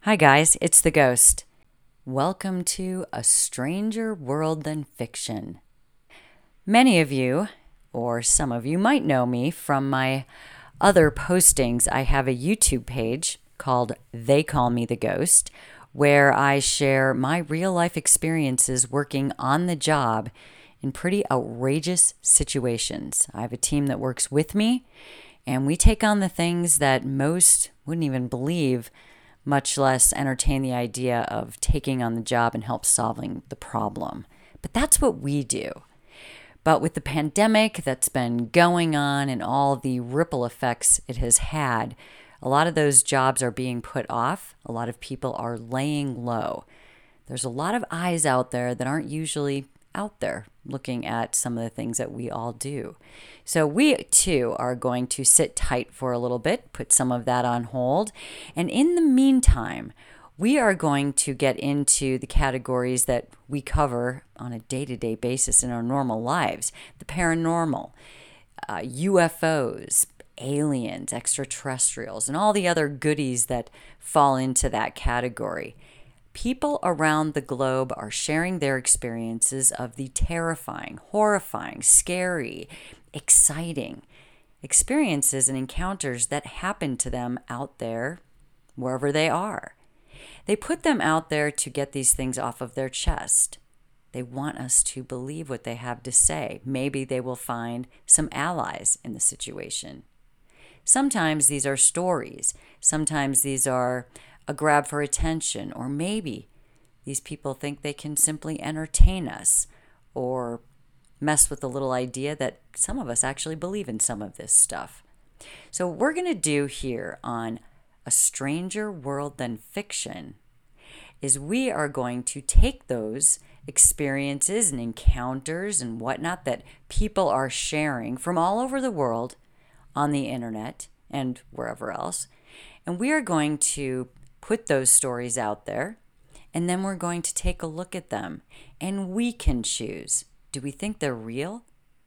Hi, guys, it's the Ghost. Welcome to A Stranger World Than Fiction. Many of you, or some of you, might know me from my other postings. I have a YouTube page called They Call Me the Ghost, where I share my real life experiences working on the job in pretty outrageous situations. I have a team that works with me, and we take on the things that most wouldn't even believe, much less entertain the idea of taking on the job and help solving the problem. But that's what we do. But with the pandemic that's been going on and all the ripple effects it has had, a lot of those jobs are being put off. A lot of people are laying low. There's a lot of eyes out there that aren't usually out there looking at some of the things that we all do. So we too are going to sit tight for a little bit, put some of that on hold. And in the meantime, we are going to get into the categories that we cover on a day-to-day basis in our normal lives. The paranormal, UFOs, aliens, extraterrestrials, and all the other goodies that fall into that category. People around the globe are sharing their experiences of the terrifying, horrifying, scary, exciting experiences and encounters that happen to them out there, wherever they are. They put them out there to get these things off of their chest. They want us to believe what they have to say. Maybe they will find some allies in the situation. Sometimes these are stories. Sometimes these are a grab for attention, or maybe these people think they can simply entertain us or mess with the little idea that some of us actually believe in some of this stuff. So, what we're going to do here on A Stranger World Than Fiction is we are going to take those experiences and encounters and whatnot that people are sharing from all over the world on the internet and wherever else, and we are going to put those stories out there, and then we're going to take a look at them, and we can choose. Do we think they're real?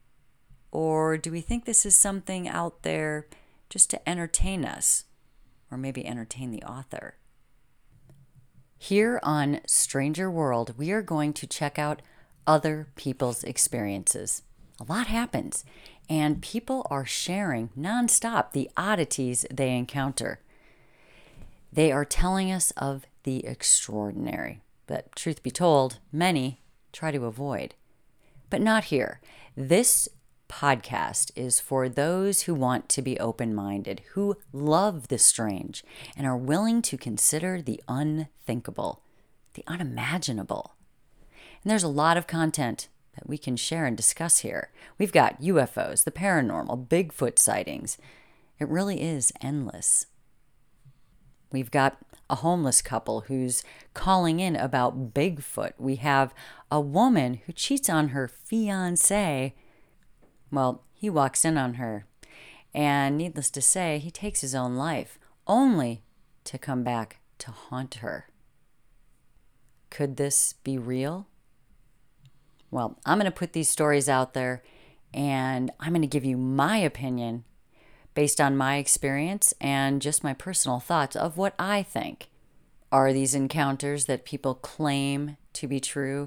Or do we think this is something out there just to entertain us? Or maybe entertain the author? Here on Stranger World, we are going to check out other people's experiences. A lot happens, and people are sharing nonstop the oddities they encounter. They are telling us of the extraordinary, but truth be told, many try to avoid. But not here. This podcast is for those who want to be open-minded, who love the strange, and are willing to consider the unthinkable, the unimaginable. And there's a lot of content that we can share and discuss here. We've got UFOs, the paranormal, Bigfoot sightings. It really is endless. We've got a homeless couple who's calling in about Bigfoot. We have a woman who cheats on her fiancé. Well, he walks in on her, and needless to say, he takes his own life, only to come back to haunt her. Could this be real? Well, I'm going to put these stories out there, and I'm going to give you my opinion based on my experience and just my personal thoughts of what I think. Are these encounters that people claim to be true?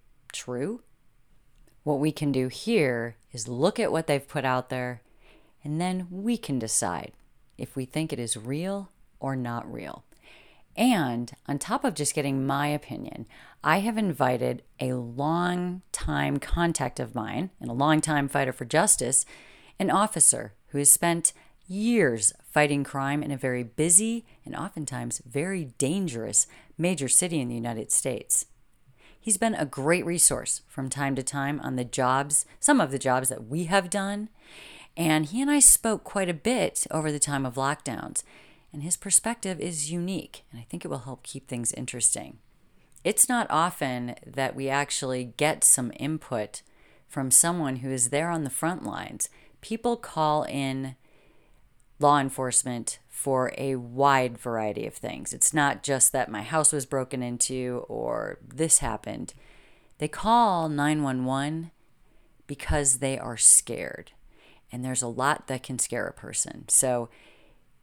What we can do here is look at what they've put out there, and then we can decide if we think it is real or not real. And on top of just getting my opinion, I have invited a long-time contact of mine and a long-time fighter for justice, an officer who has spent years fighting crime in a very busy and oftentimes very dangerous major city in the United States. He's been a great resource from time to time on the jobs, some of the jobs that we have done, and he and I spoke quite a bit over the time of lockdowns, and his perspective is unique, and I think it will help keep things interesting. It's not often that we actually get some input from someone who is there on the front lines. People call in law enforcement for a wide variety of things. It's not just that my house was broken into or this happened. They call 911 because they are scared. And there's a lot that can scare a person. So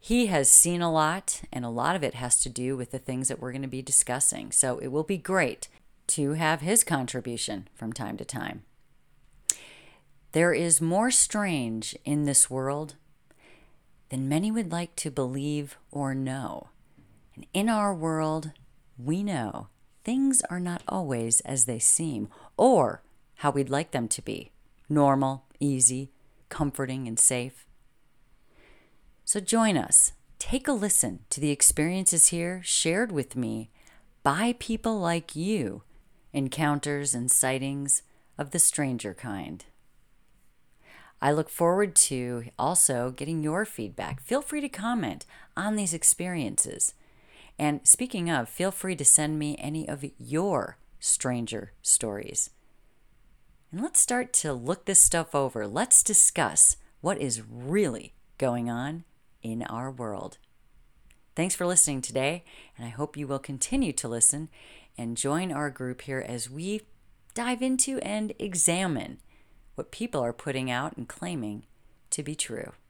He has seen a lot, and a lot of it has to do with the things that we're going to be discussing. So it will be great to have his contribution from time to time. There is more strange in this world than many would like to believe or know. And in our world, we know things are not always as they seem or how we'd like them to be: normal, easy, comforting, and safe. So join us. Take a listen to the experiences here shared with me by people like you, encounters and sightings of the stranger kind. I look forward to also getting your feedback. Feel free to comment on these experiences. And speaking of, feel free to send me any of your stranger stories. And let's start to look this stuff over. Let's discuss what is really going on in our world. Thanks for listening today, and I hope you will continue to listen and join our group here as we dive into and examine what people are putting out and claiming to be true.